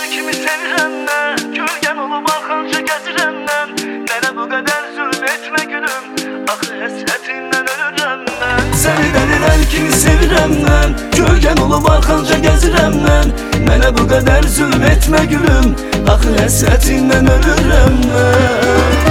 kimi sevirəm mən, gölgən olub arxanca gəzirəm mən. Mənə bu qədər zülm etmə gülüm, axı həsrətindən ölürəm mən. Səni dəlilər kimi sevirəm mən, gölgən olub arxanca gəzirəm mən. Mənə bu qədər zülm etmə gülüm, axı həsrətindən ölürəm mən.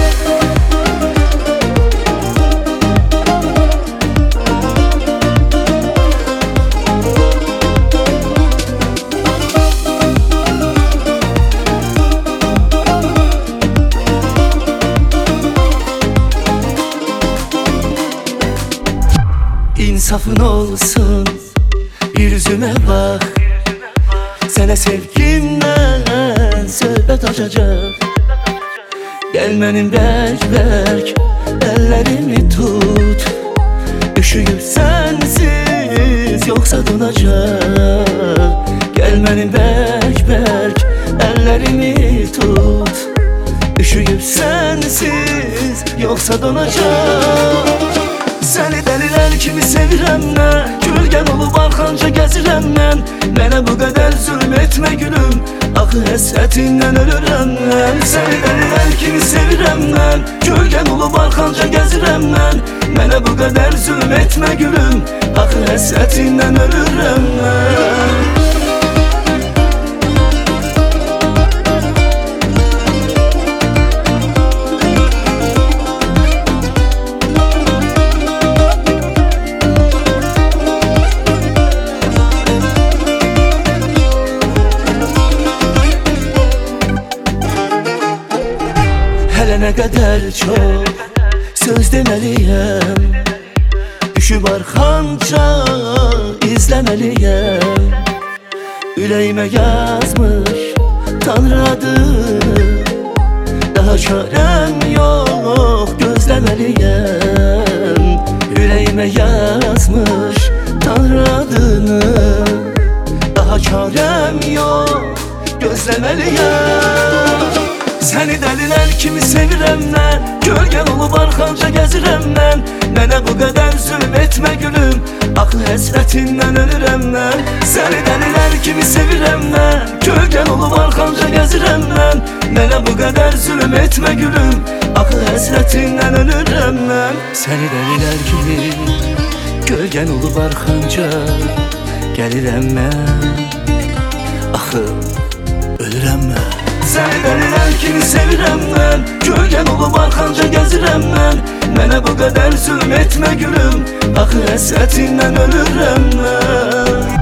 İnsafın olsun, bir yüzüme bak. Sənə sevgimdən söhbət açacaq. Gəl mənim bərk-bərk əllərimi tut. Üşüyüb sənsiz yoxsa donacaq. Gəl mənim bərk-bərk əllərimi tut. Üşüyüb sənsiz yoxsa donacaq. Səni dəlilər kimi sevirəm mən, gölgən olub arxanca gəzirəm mən. Mənə bu qədər zülm etmə gülüm, axı həsrətindən ölürəm mən. Səni dəlilər kimi sevirəm mən, gölgən olub arxanca gəzirəm mən. Mənə bu qədər zülm etmə gülüm, axı həsrətindən ölürəm mən. Hələ nə qədər çox söz deməliyəm, düşüb arxanca izləməliyəm. Ürəyimə yazmış Tanrı adını, daha çarəm yox gözləməliyəm. Ürəyimə yazmış Tanrı adını, daha çarəm yox gözləməliyəm. Səni dəlilər kimi sevirəm mən, gölgən olub arxanca gəzirəm mən. Mənə bu qədər zülm etmə gülüm, axı həsrətindən ölürəm mən. Səni dəlilər kimi sevirəm mən, gölgən olub arxanca gəzirəm mən. Mənə bu qədər zülm etmə gülüm, axı həsrətindən ölürəm mən. Səni dəlilər kimi gölgən olub arxanca gəlirəm mən, axı ölürəm mən. Səni dəlilər kimi sevirəm mən, gölgən olub arxanca gəzirəm mən. Mənə bu qədər zülm etmə gülüm, axı həsrətindən ölürəm mən.